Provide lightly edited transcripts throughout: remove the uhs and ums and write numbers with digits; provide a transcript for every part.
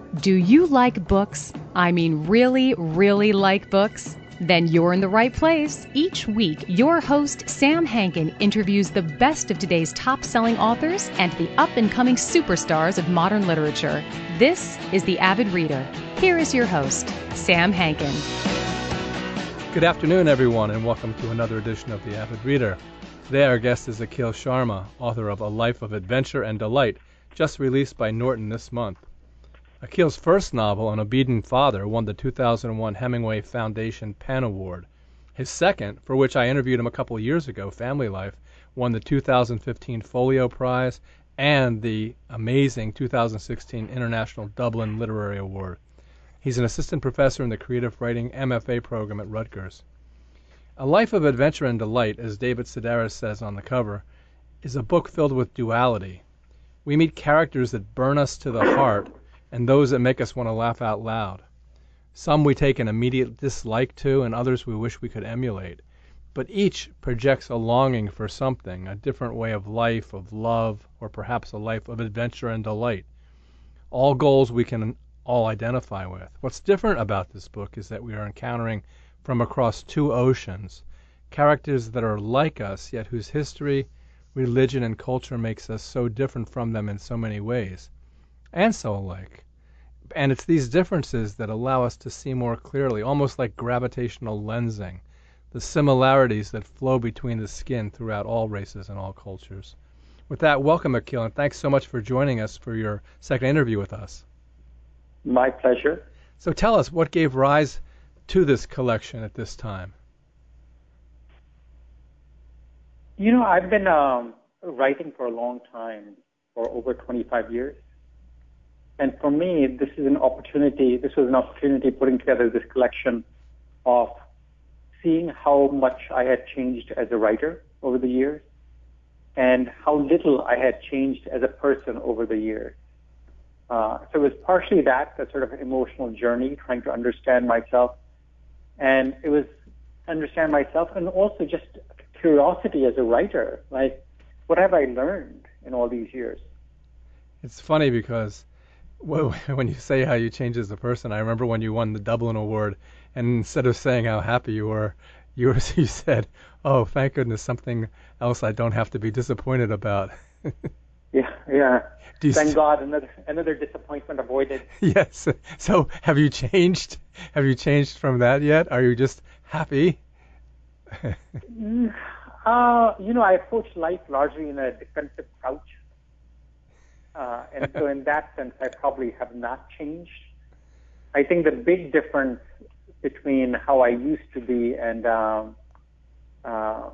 Do you like books? I mean, really, really like books? Then you're in the right place. Each week, your host, Sam Hankin, interviews the best of today's top-selling authors and the up-and-coming superstars of modern literature. This is The Avid Reader. Here is your host, Sam Hankin. Good afternoon, everyone, and welcome to another edition of The Avid Reader. Today, our guest is Akhil Sharma, author of A Life of Adventure and Delight, just released by Norton this month. Akhil's first novel, An Obedient Father, won the 2001 Hemingway Foundation PEN Award. His second, for which I interviewed him a couple of years ago, Family Life, won the 2015 Folio Prize and the amazing 2016 International Dublin Literary Award. He's an assistant professor in the Creative Writing MFA program at Rutgers. A Life of Adventure and Delight, as David Sedaris says on the cover, is a book filled with duality. We meet characters that burn us to the heart and those that make us want to laugh out loud. Some we take an immediate dislike to, and others we wish we could emulate. But each projects a longing for something, a different way of life, of love, or perhaps a life of adventure and delight. All goals we can all identify with. What's different about this book is that we are encountering from across two oceans characters that are like us, yet whose history, religion, and culture makes us so different from them in so many ways, and so alike. And it's these differences that allow us to see more clearly, almost like gravitational lensing, the similarities that flow between the skin throughout all races and all cultures. With that, welcome, Akhil, and thanks so much for joining us for your second interview with us. My pleasure. So tell us, what gave rise to this collection at this time? You know, I've been writing for a long time, for over 25 years. And for me, this was an opportunity putting together this collection of seeing how much I had changed as a writer over the years and how little I had changed as a person over the years. So it was partially that sort of emotional journey, trying to understand myself. And it was understand myself and also just curiosity as a writer. Like, what have I learned in all these years? It's funny because when you say how you changed as a person, I remember when you won the Dublin Award, and instead of saying how happy you were, you said, "Oh, thank goodness, something else I don't have to be disappointed about." Yeah. Thank God, another disappointment avoided. Yes. So, have you changed? Have you changed from that yet? Are you just happy? I approach life largely in a defensive couch. And so in that sense, I probably have not changed. I think the big difference between how I used to be and how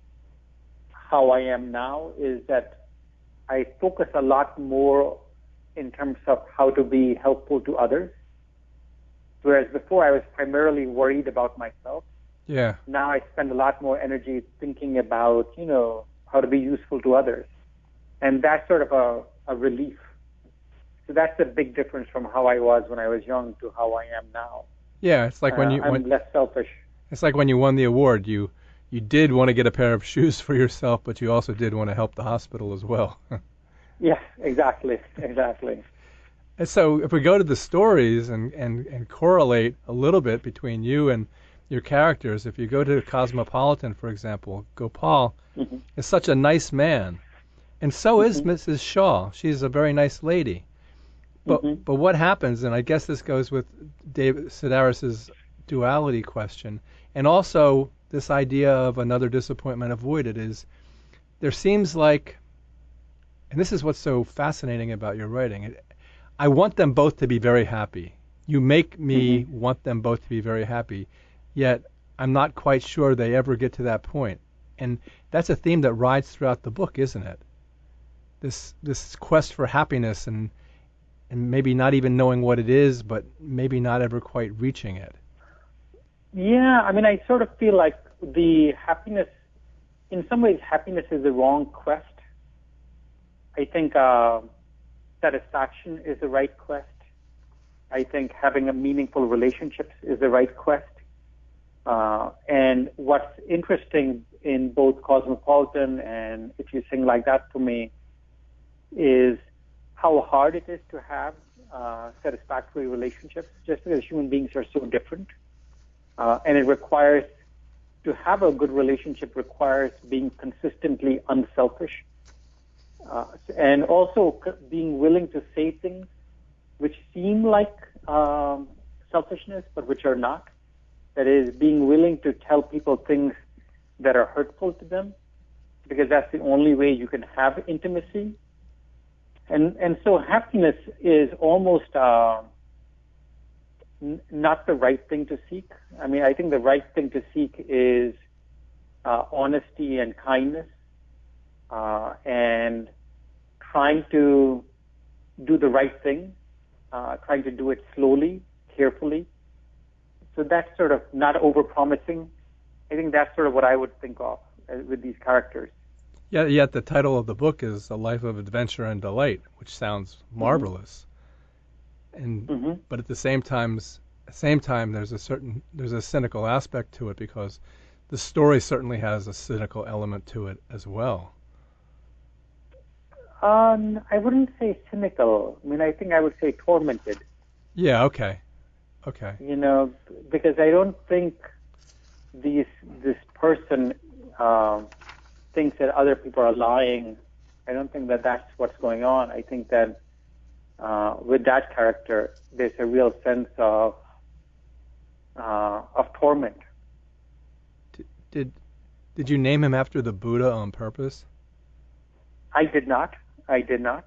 I am now is that I focus a lot more in terms of how to be helpful to others. Whereas before I was primarily worried about myself. Yeah. Now I spend a lot more energy thinking about, how to be useful to others. And that's sort of a relief. So that's the big difference from how I was when I was young to how I am now. Yeah, it's like I'm less selfish. It's like when you won the award, you did want to get a pair of shoes for yourself, but you also did want to help the hospital as well. Yeah, exactly. And so if we go to the stories and correlate a little bit between you and your characters, if you go to Cosmopolitan, for example, Gopal is such a nice man. And so is Mrs. Shaw. She's a very nice lady. But what happens, and I guess this goes with David Sedaris' duality question, and also this idea of another disappointment avoided, is there seems like, and this is what's so fascinating about your writing, I want them both to be very happy. You make me want them both to be very happy, yet I'm not quite sure they ever get to that point. And that's a theme that rides throughout the book, isn't it? This quest for happiness and maybe not even knowing what it is, but maybe not ever quite reaching it. Yeah, I mean, I sort of feel like the happiness, in some ways, happiness is the wrong quest. I think satisfaction is the right quest. I think having a meaningful relationships is the right quest. And what's interesting in both Cosmopolitan and If You Sing Like That for me is how hard it is to have satisfactory relationships, just because human beings are so different. And it requires, to have a good relationship requires being consistently unselfish. And also being willing to say things which seem like selfishness, but which are not. That is, being willing to tell people things that are hurtful to them, because that's the only way you can have intimacy. And so happiness is almost not the right thing to seek. I mean, I think the right thing to seek is honesty and kindness, and trying to do the right thing, trying to do it slowly, carefully. So that's sort of not over-promising. I think that's sort of what I would think of with these characters. Yeah, yet the title of the book is A Life of Adventure and Delight, which sounds marvelous. And but at the same time, there's a cynical aspect to it, because the story certainly has a cynical element to it as well. I wouldn't say cynical. I mean, I think I would say tormented. Yeah. Okay. You know, because I don't think this person thinks that other people are lying. I don't think that that's what's going on. I think that with that character, there's a real sense of torment. Did you name him after the Buddha on purpose? I did not. I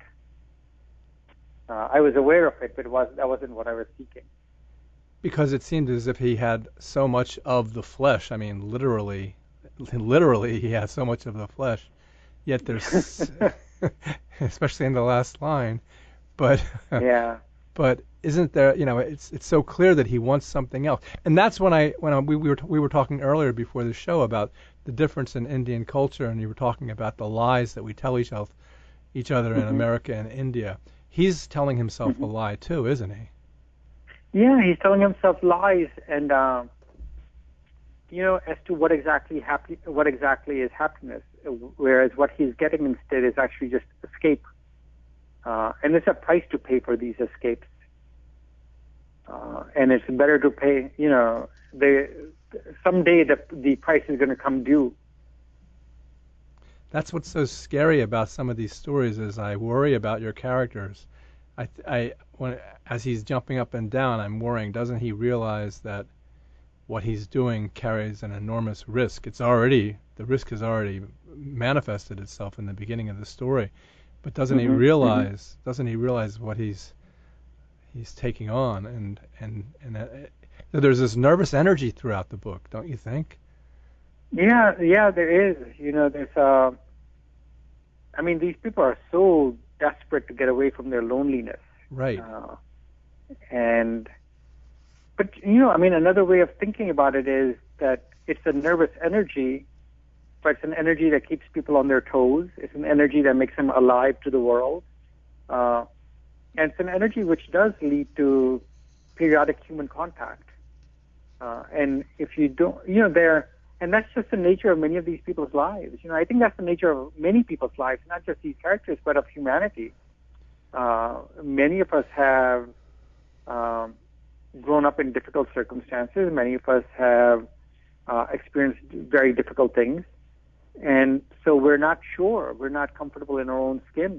was aware of it, but that wasn't what I was seeking. Because it seemed as if he had so much of the flesh. I mean, literally, he has so much of the flesh. Yet there's, especially in the last line, but yeah. But isn't there? You know, it's so clear that he wants something else. And that's when we were talking earlier before the show about the difference in Indian culture, and you were talking about the lies that we tell each other in America and India. He's telling himself a lie too, isn't he? Yeah, he's telling himself lies, and as to what exactly is happiness, whereas what he's getting instead is actually just escape, and it's a price to pay for these escapes, and it's better to pay. You know, someday the price is going to come due. That's what's so scary about some of these stories, is I worry about your characters. As he's jumping up and down, I'm worrying, doesn't he realize that what he's doing carries an enormous risk? The risk has already manifested itself in the beginning of the story, but doesn't he realize what he's taking on? And there's this nervous energy throughout the book, don't you think? Yeah, there is. You know, there's I mean, these people are so desperate to get away from their loneliness. Right. But I mean, another way of thinking about it is that it's a nervous energy, but it's an energy that keeps people on their toes. It's an energy that makes them alive to the world. And it's an energy which does lead to periodic human contact. And if you don't, and that's just the nature of many of these people's lives. I think that's the nature of many people's lives, not just these characters, but of humanity. Many of us have grown up in difficult circumstances. Many of us have experienced very difficult things. And so we're not sure. We're not comfortable in our own skin.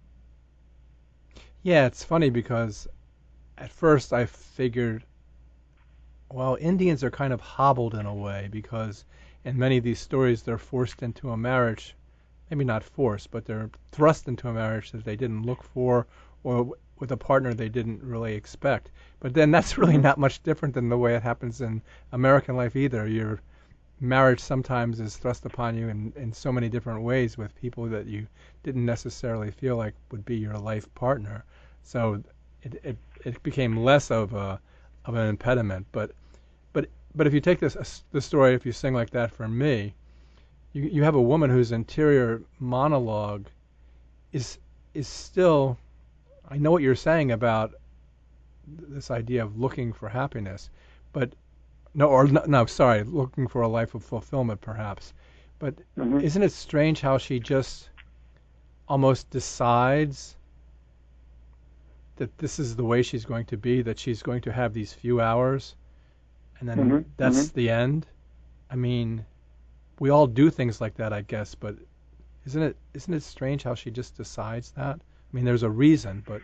Yeah, it's funny because at first I figured, well, Indians are kind of hobbled in a way, because in many of these stories they're forced into a marriage, maybe not forced, but they're thrust into a marriage that they didn't look for, or with a partner they didn't really expect. But then that's really not much different than the way it happens in American life either. Your marriage sometimes is thrust upon you in so many different ways with people that you didn't necessarily feel like would be your life partner. So it became less of an impediment. But if you take this story, if you sing like that for me, you have a woman whose interior monologue is still, I know what you're saying about this idea of looking for happiness, but looking for a life of fulfillment perhaps. But isn't it strange how she just almost decides that this is the way she's going to be, that she's going to have these few hours, and then Mm-hmm. that's Mm-hmm. the end. I mean, we all do things like that, I guess, but isn't it strange how she just decides that? I mean, there's a reason, but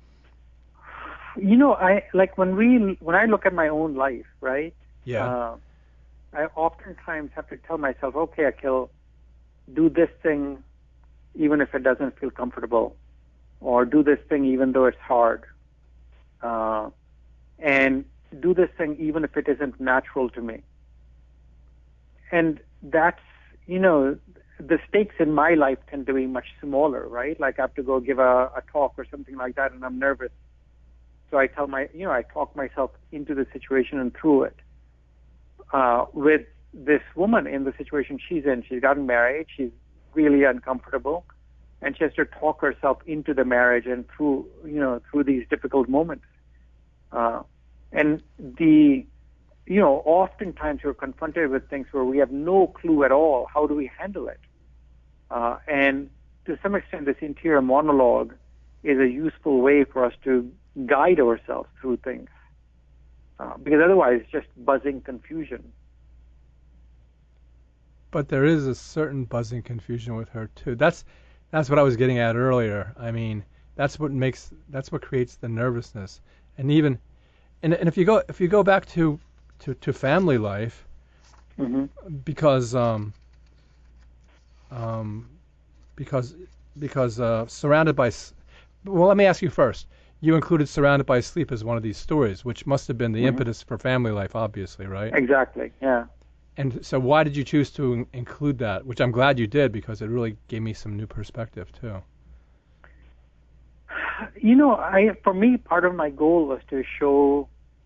I like when I look at my own life, right? yeah. I oftentimes have to tell myself, okay, Akhil, do this thing even if it doesn't feel comfortable, or do this thing even though it's hard, and do this thing even if it isn't natural to me. And that's, the stakes in my life tend to be much smaller, right? Like I have to go give a talk or something like that, and I'm nervous. So I I talk myself into the situation and through it. With this woman in the situation she's in, she's gotten married, she's really uncomfortable, and she has to talk herself into the marriage and through these difficult moments. And oftentimes we're confronted with things where we have no clue at all. How do we handle it? And to some extent, this interior monologue is a useful way for us to guide ourselves through things. Because otherwise it's just buzzing confusion. But there is a certain buzzing confusion with her too. That's what I was getting at earlier. I mean, that's what creates the nervousness. And if you go back to family life, Mm-hmm. because surrounded by, well, let me ask you first. You included Surrounded by Sleep as one of these stories, which must have been the Mm-hmm. impetus for family life, obviously, right? Exactly. Yeah. And so why did you choose to include that? Which I'm glad you did, because it really gave me some new perspective too. For me, part of my goal was to show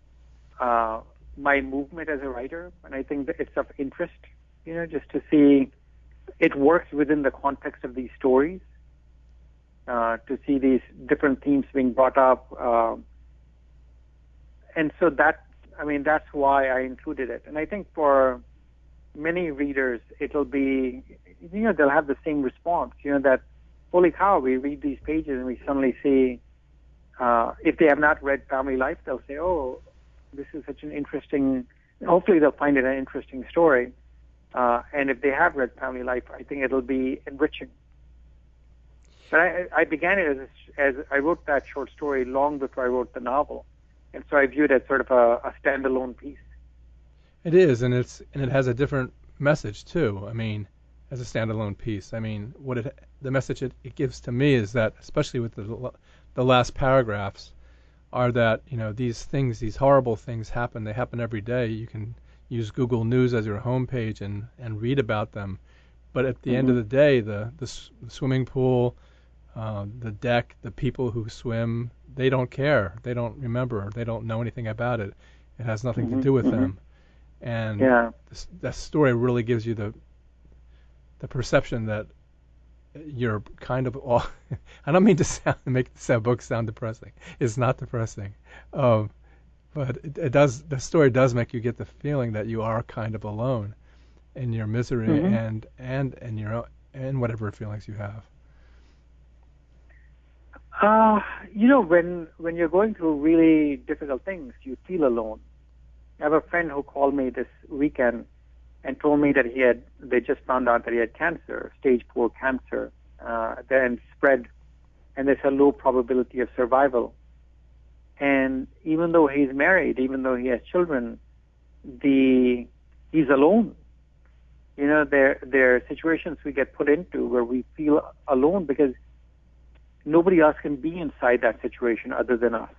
my movement as a writer, and I think that it's of interest, just to see it works within the context of these stories, to see these different themes being brought up, and so that's why I included it. And I think for many readers, it'll be, they'll have the same response, that, holy cow, we read these pages and we suddenly see, if they have not read Family Life, they'll say, oh, this is such an interesting, hopefully they'll find it an interesting story. And if they have read Family Life, I think it'll be enriching. But I began it as I wrote that short story long before I wrote the novel. And so I viewed it as sort of a standalone piece. It is, and it has a different message too. I mean, as a standalone piece. I mean, the message it gives to me is that, especially with the last paragraphs, are that these horrible things happen. They happen every day. You can use Google News as your homepage and read about them. But at the end of the day, the swimming pool, the deck, the people who swim, they don't care. They don't remember. They don't know anything about it. It has nothing to do with them. And that story really gives you the perception that you're kind of all. I don't mean to make the book sound depressing. It's not depressing, but it does. The story does make you get the feeling that you are kind of alone in your misery and your and whatever feelings you have. When you're going through really difficult things, you feel alone. I have a friend who called me this weekend and told me that they just found out that he had cancer, stage 4 cancer, then spread, and there's a low probability of survival. And even though he's married, even though he has children, he's alone. There are situations we get put into where we feel alone because nobody else can be inside that situation other than us.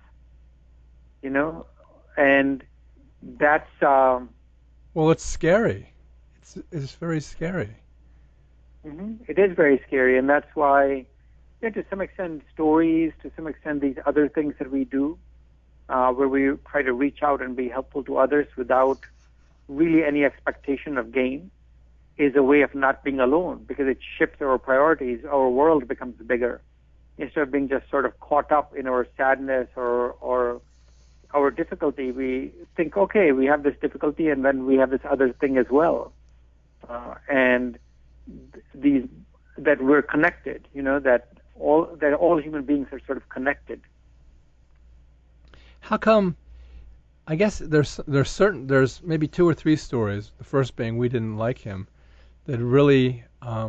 And that's well, it's scary. It's very scary. It is very scary, and that's why, to some extent, stories, to some extent, these other things that we do, where we try to reach out and be helpful to others without really any expectation of gain, is a way of not being alone, because it shifts our priorities. Our world becomes bigger. Instead of being just sort of caught up in our sadness or our difficulty, we think, okay, we have this difficulty, and then we have this other thing as well. And that we're connected, that all human beings are sort of connected. How come? I guess there's maybe two or three stories. The first being we didn't like him, that really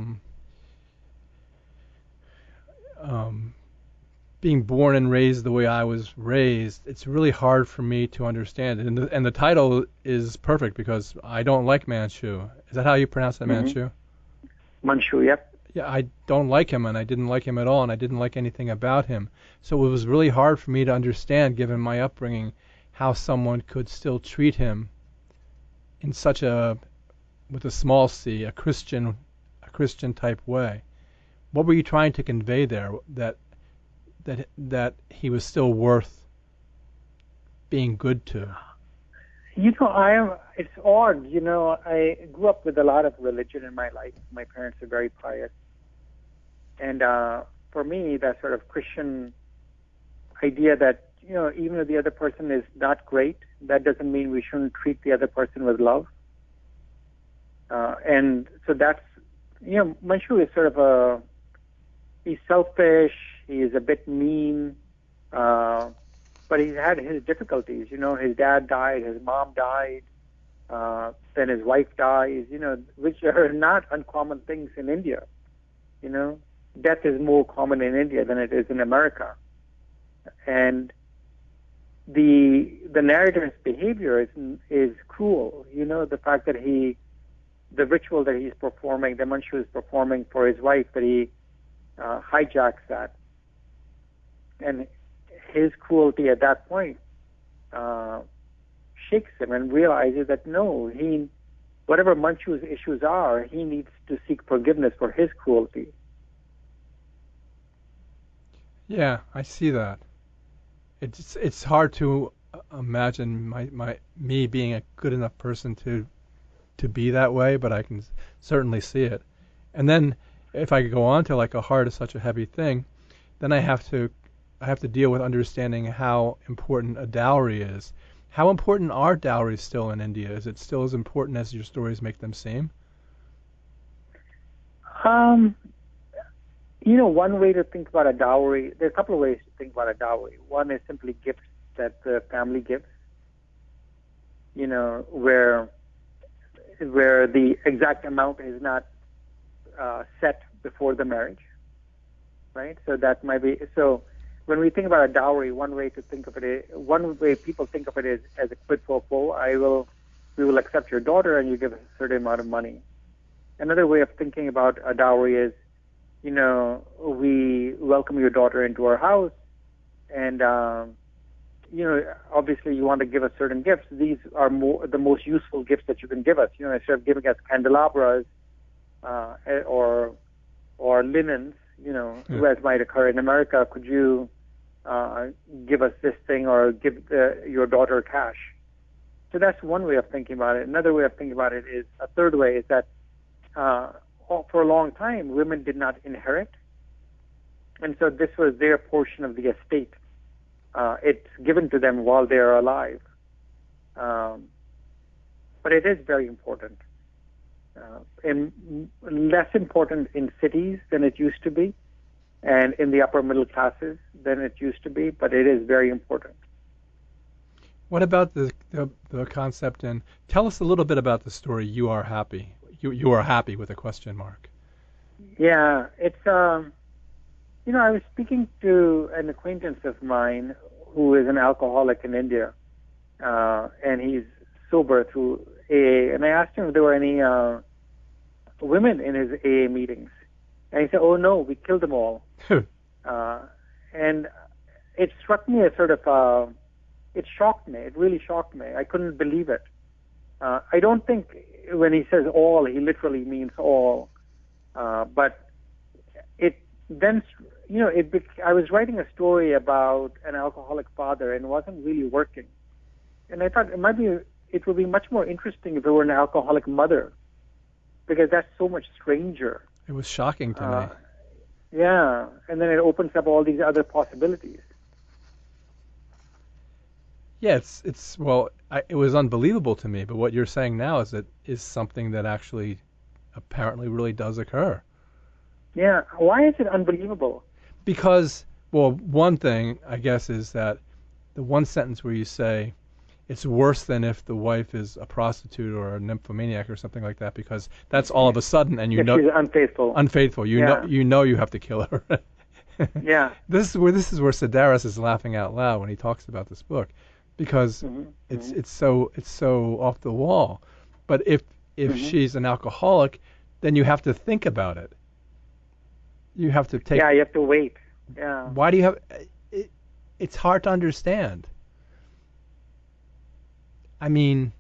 being born and raised the way I was raised, it's really hard for me to understand. And the title is perfect because I don't like Manchu. Is that how you pronounce that, Manchu? Manchu, yep. Yeah, I don't like him, and I didn't like him at all, and I didn't like anything about him. So it was really hard for me to understand, given my upbringing, how someone could still treat him in such with a small c, a Christian type way. What were you trying to convey there? That he was still worth being good to? It's odd. I grew up with a lot of religion in my life. My parents are very pious. And for me, that sort of Christian idea that, even if the other person is not great, that doesn't mean we shouldn't treat the other person with love. And so that's, Manchu is sort of he's selfish, he is a bit mean, but he's had his difficulties. His dad died, his mom died, then his wife dies, which are not uncommon things in India. Death is more common in India than it is in America. And the narrator's behavior is cruel. The fact that the ritual that he's performing, that Manchu is performing for his wife, that he hijacks that. And his cruelty at that point shakes him and realizes that no, whatever Manchu's issues are, he needs to seek forgiveness for his cruelty. Yeah, I see that. It's hard to imagine me being a good enough person to be that way, but I can certainly see it. And then if I could go on to like a heart is such a heavy thing, then I have to deal with understanding how important a dowry is. How important are dowries still in India? Is it still as important as your stories make them seem? One way to think about a dowry, there are a couple of ways to think about a dowry. One is simply gifts that the family gives, where the exact amount is not set before the marriage, right? So that might be, so when we think about a dowry, one way people think of it is as a quid pro quo. We will accept your daughter and you give us a certain amount of money. Another way of thinking about a dowry is, we welcome your daughter into our house, and obviously you want to give us certain gifts. These are the most useful gifts that you can give us. Instead of giving us candelabras or linens, as might occur in America, could you give us this thing or give your daughter cash? So that's one way of thinking about it. Another way of thinking about it is, a third way is that for a long time, women did not inherit. And so this was their portion of the estate. It's given to them while they are alive. But it is very important. And less important in cities than it used to be, and in the upper middle classes than it used to be, but it is very important. What about the concept, and tell us a little bit about the story You Are Happy. You are happy with a question mark. Yeah, it's I was speaking to an acquaintance of mine who is an alcoholic in India, and he's sober through AA, and I asked him if there were any women in his AA meetings, and he said, "Oh no, we killed them all." And it struck me as sort of it shocked me. It really shocked me. I couldn't believe it. I don't think when he says all, he literally means all. But it then, I was writing a story about an alcoholic father and it wasn't really working. And I thought it would be much more interesting if it were an alcoholic mother, because that's so much stranger. It was shocking to me. Yeah, and then it opens up all these other possibilities. Yeah, it was unbelievable to me. But what you're saying now is something that actually, apparently, really does occur. Yeah, why is it unbelievable? Because, well, one thing I guess is that the one sentence where you say it's worse than if the wife is a prostitute or a nymphomaniac or something like that, because that's all of a sudden, and you know she's unfaithful. Unfaithful. You know you have to kill her. Yeah. This is where Sedaris is laughing out loud when he talks about this book, because it's so off the wall. But if she's an alcoholic, then you have to think about it. You have to take. Yeah, you have to wait. Yeah. Why do you have? It's hard to understand. I mean,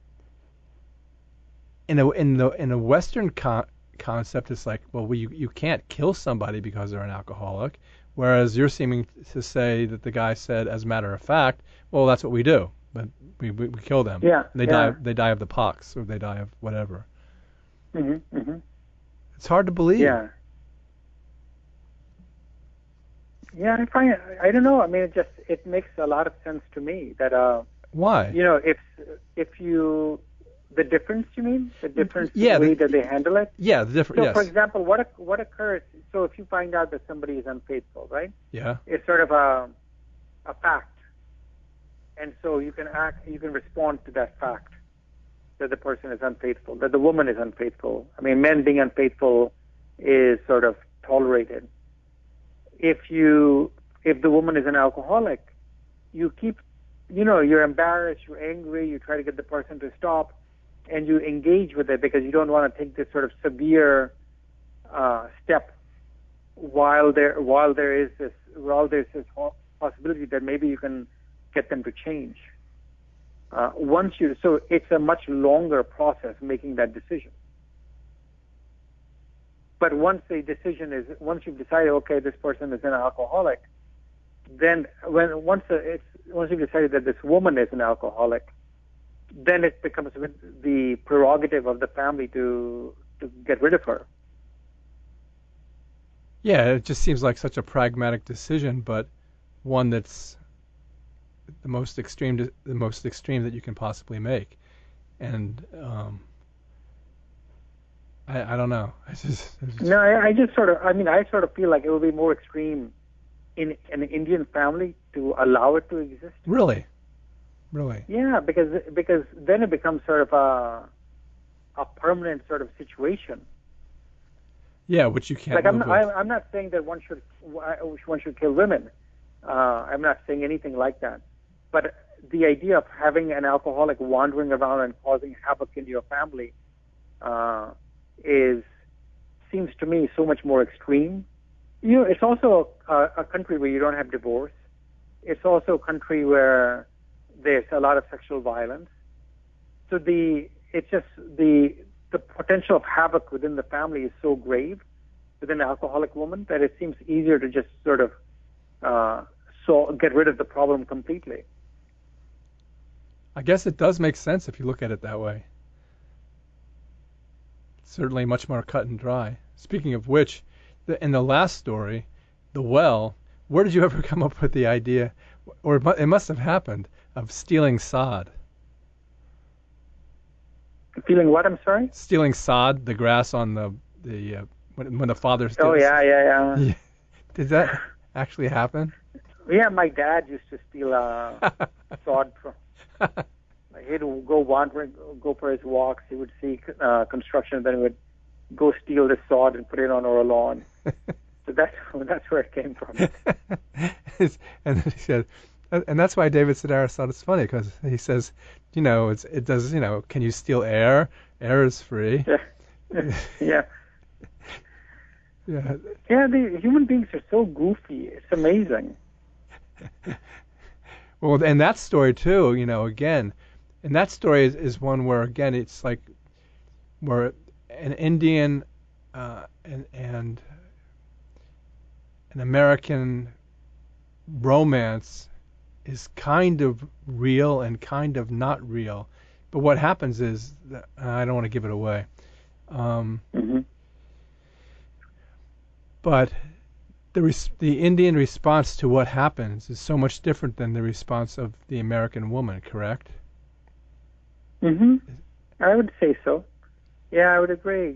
in a Western concept, it's like, well, you can't kill somebody because they're an alcoholic, whereas you're seeming to say that the guy said, as a matter of fact, well, that's what we do, but we kill them. Yeah. And they die of the pox, or they die of whatever. It's hard to believe. Yeah. Yeah, I don't know. I mean, it makes a lot of sense to me that why? You know, if you the difference, you mean the difference in the way that they handle it? Yeah, the difference. So, yes. for example, what occurs? So, if you find out that somebody is unfaithful, right? Yeah. It's sort of a fact, and so you can respond to that fact that the person is unfaithful, that the woman is unfaithful. I mean, men being unfaithful is sort of tolerated. If the woman is an alcoholic, you keep, you're embarrassed, you're angry, you try to get the person to stop, and you engage with it because you don't want to take this sort of severe step while there's this possibility that maybe you can get them to change. So it's a much longer process making that decision. But once you've decided, okay, this person is an alcoholic, then once you've decided that this woman is an alcoholic, then it becomes the prerogative of the family to get rid of her. Yeah, it just seems like such a pragmatic decision, but one that's the most extreme that you can possibly make. And I don't know. I sort of feel like it would be more extreme in an Indian family to allow it to exist. Really? Yeah, because then it becomes sort of a permanent sort of situation. Yeah, which you can't. Like I'm not saying that one should kill women. I'm not saying anything like that. But the idea of having an alcoholic wandering around and causing havoc in your family seems to me so much more extreme. It's also a country where you don't have divorce. It's also a country where there's a lot of sexual violence. So the potential of havoc within the family is so grave with an alcoholic woman that it seems easier to just sort of get rid of the problem completely. I guess it does make sense if you look at it that way. It's certainly much more cut and dry. Speaking of which, in the last story, the well, where did you ever come up with the idea, or it must have happened, of stealing sod? Feeling what? I'm sorry? Stealing sod, the grass on when the father steals. Oh, yeah. Did that actually happen? Yeah, my dad used to steal sod from. He'd go wandering, go for his walks. He would see construction, then he would go steal the sod and put it on our lawn. So that's where it came from. And he said, and that's why David Sedaris thought it's funny, because he says, it does, can you steal air? Air is free. Yeah. Yeah. Yeah, the human beings are so goofy. It's amazing. Well, and that story too, again, and that story is one where, again, it's like where an Indian and an American romance is kind of real and kind of not real. But what happens is, that, I don't want to give it away, but the Indian response to what happens is so much different than the response of the American woman, correct? I would say so. Yeah, I would agree.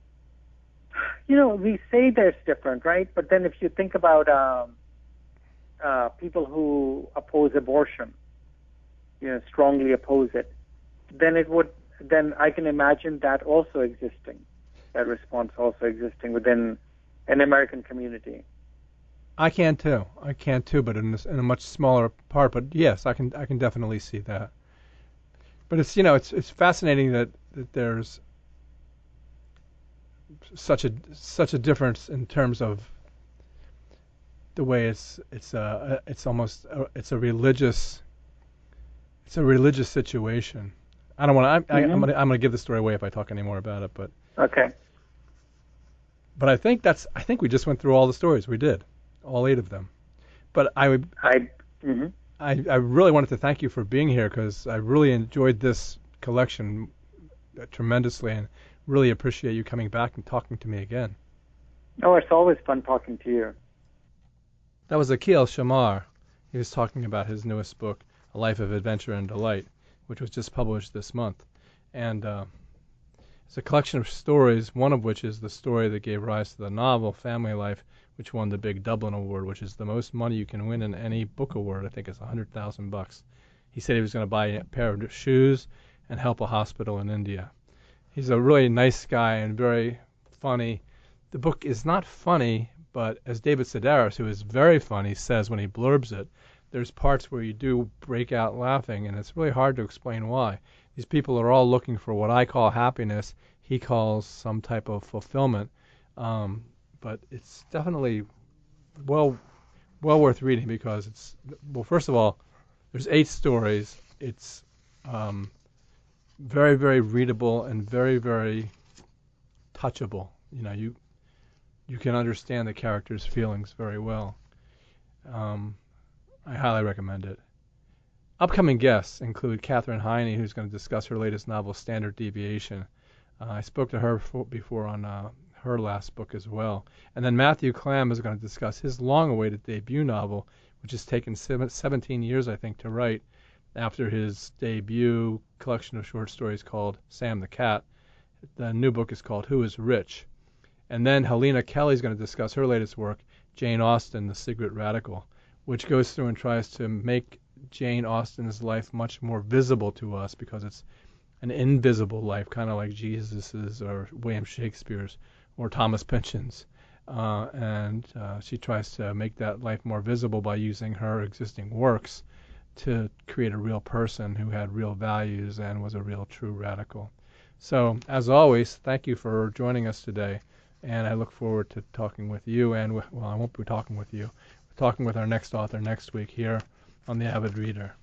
We say that it's different, right? But then if you think about people who oppose abortion, strongly oppose it, then I can imagine that also existing, that response also existing within an American community. I can too, but in a much smaller part. But yes, I can definitely see that. But it's fascinating that there's such a difference in terms of the way it's a religious situation. I don't want to. I'm gonna give the story away if I talk any more about it. But okay. But I think we just went through all the stories. We did, all 8 of them. But I really wanted to thank you for being here because I really enjoyed this collection tremendously and really appreciate you coming back and talking to me again. Oh, it's always fun talking to you. That was Akhil Shamar. He was talking about his newest book, A Life of Adventure and Delight, which was just published this month. And it's a collection of stories, one of which is the story that gave rise to the novel Family Life, which won the big Dublin Award, which is the most money you can win in any book award. I think it's $100,000. He said he was going to buy a pair of shoes and help a hospital in India. He's a really nice guy and very funny. The book is not funny, but as David Sedaris, who is very funny, says when he blurbs it, there's parts where you do break out laughing, and it's really hard to explain why. These people are all looking for what I call happiness. He calls some type of fulfillment. But it's definitely well worth reading because it's, well, first of all, there's 8 stories. It's very, very readable and very, very touchable. You can understand the characters' feelings very well. I highly recommend it. Upcoming guests include Katherine Heine, who's going to discuss her latest novel, Standard Deviation. I spoke to her before on her last book as well. And then Matthew Clam is going to discuss his long-awaited debut novel, which has taken 17 years, I think, to write after his debut collection of short stories called Sam the Cat. The new book is called Who is Rich? And then Helena Kelly is going to discuss her latest work, Jane Austen, The Secret Radical, which goes through and tries to make Jane Austen's life much more visible to us because it's an invisible life, kind of like Jesus's or William Shakespeare's or Thomas Pynchon's. And she tries to make that life more visible by using her existing works to create a real person who had real values and was a real true radical. So, as always, thank you for joining us today, and I look forward to talking with you, and, well, I won't be talking with you. We're talking with our next author next week here on The Avid Reader.